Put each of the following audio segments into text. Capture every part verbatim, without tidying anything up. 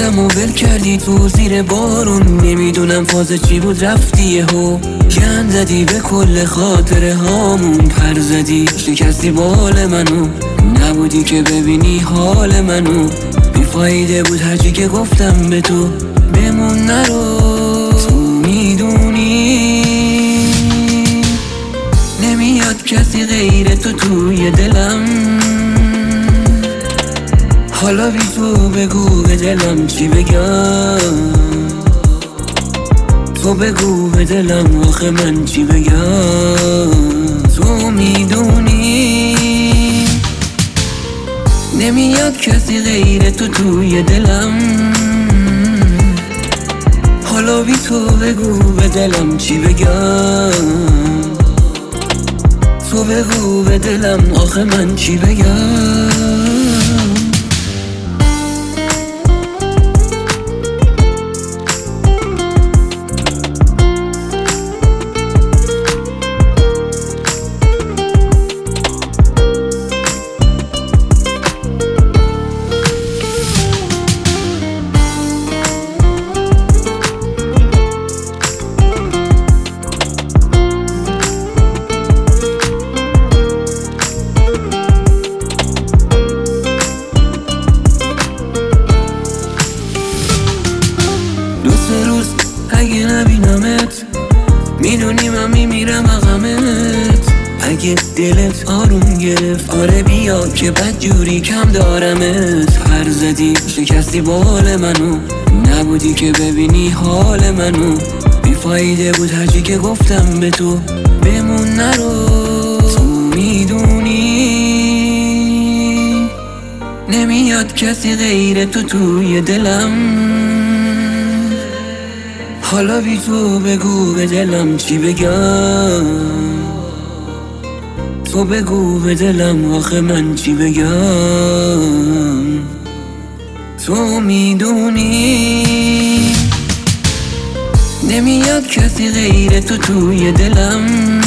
رفتم و ول کردی تو زیر بارون، نمیدونم فاز چی بود رفتی یهو، گند زدی به کل خاطره هامون، پر زدی شکستی بال منو، نبودی که ببینی حال منو، بیفایده بود هرچی که گفتم به تو، بمون نرو تو میدونی نمیاد کسی غیر تو توی دلم، حالا بی تو بگو به دلم چی بگم، تو بگو به دلم آخه من چی بگم، تو میدونی نمیاد کسی غیر تو توی دلم، حالا بی تو بگو به دلم چی بگم، تو بگو به دلم آخه من چی بگم. دو سه روز اگه نبینمت میدونی من میمیرم عقمت، اگه دلت آروم گرفت آره بیا که بد جوری کم دارمت، پر زدی شکستی بال منو، نبودی که ببینی حال منو، بیفایده بود هرچی که گفتم به تو، بمون نرو تو میدونی نمیاد کسی غیر تو توی دلم، حالا بی تو بگو به دلم چی بگم، تو بگو به دلم آخه من چی بگم، تو میدونی نمیاد کسی غیر تو توی دلم،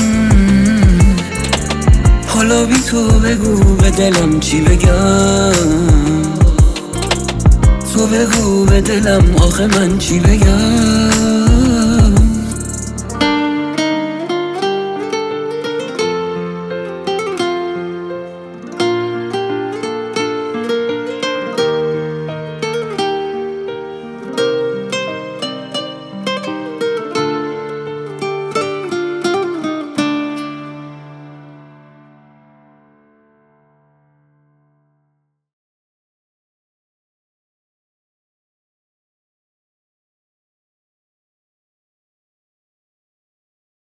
حالا بی تو بگو به دلم چی بگم، تو بگو به دلم آخه من چی بگم.